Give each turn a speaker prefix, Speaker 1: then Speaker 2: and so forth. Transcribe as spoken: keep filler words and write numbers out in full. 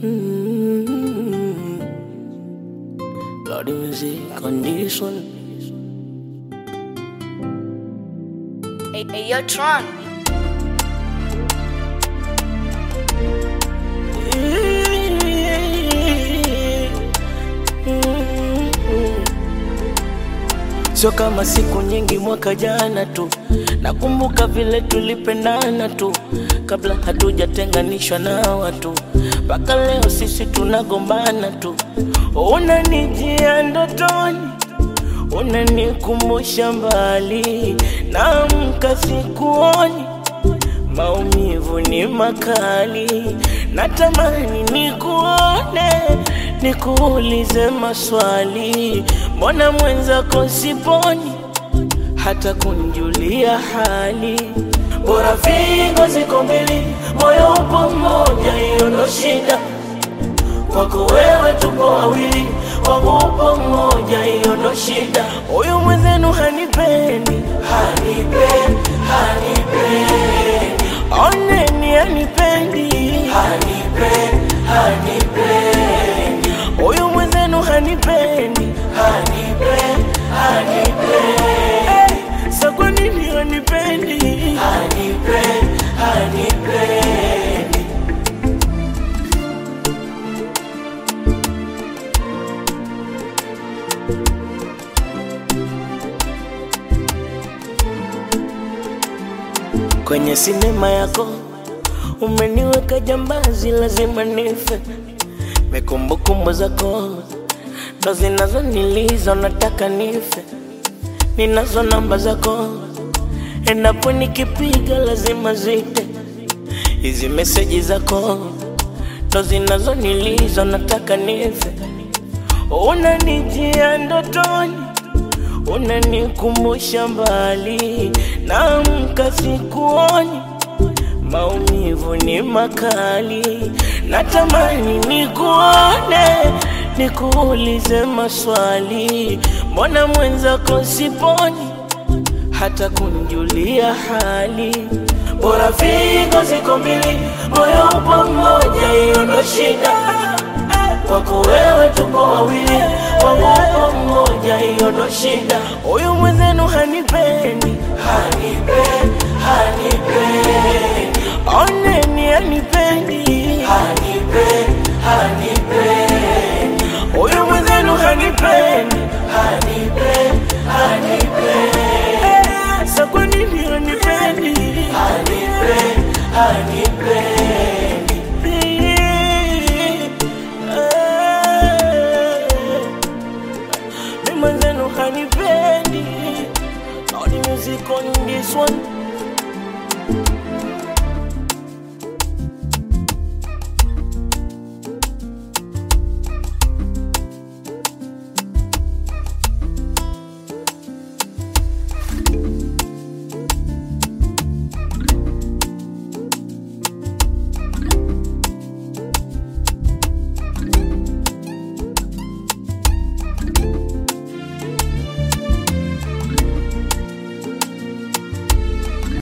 Speaker 1: Mm-hmm. Lord, the music on this one.
Speaker 2: Hey, hey, yo, Tron.
Speaker 1: Sio kama siku nyingi mwaka jana tu, nakumbuka vile tulipendana tu, kabla hatujatenganishwa na watu, mpaka leo sisi tunagombana tu. Unanijia ndotoni, unanikumbusha mbali, naamka sikuoni, maumivu ni makali, natamani nikuone, nikuulize maswali, mbona mwenzako siponi, hata kunjulia hali. Bora figo ziko mbili, moyo upo mmoja, hiyo ndo shida. Kwako wewe tupo wawili, wangu upo mmoja, hiyo ndo shida. Huyu mwenzenu hanipendi, hanipendi, hanipendi. Oneni hanipendi, hanipendi, hanipendi. Huyu mwenzenu hanipendi, hanipendi, hanipendi. Hey, sa kwa nini hanipendi, hanipendi, hanipendi. Kwenye sinema yako umeniweka jambazi, lazima nife. Mekumbukumbu zako ndo zinazoniliza, nataka nife. Ninazo namba zako, endapo nikipiga lazima zite. Hizi meseji zako ndo zinazoniliza, nataka nife. Unanijia ndotoni, unanikumbusha mbali, naamka sikuoni, maumivu ni makali, natamani nikuone, nikuulize maswali, mbona mwenzako siponi, hata kunjulia hali. Bora figo ziko mbili, moyo upo mmoja, hiyo ndo shida. Kwako wewe tupo wawili, wangu upo mmoja, hiyo ndo shida. Huyu mwenzenu hanipendi, hanipendi, hanipendi. Oneni hanipendi, hanipendi, hanipendi. Huyu mwenzenu hanipendi, hanipendi, hanipendi. Hey, sa kwa nini hanipendi, hanipendi, hanipendi. Hanipendi. All the music on this one.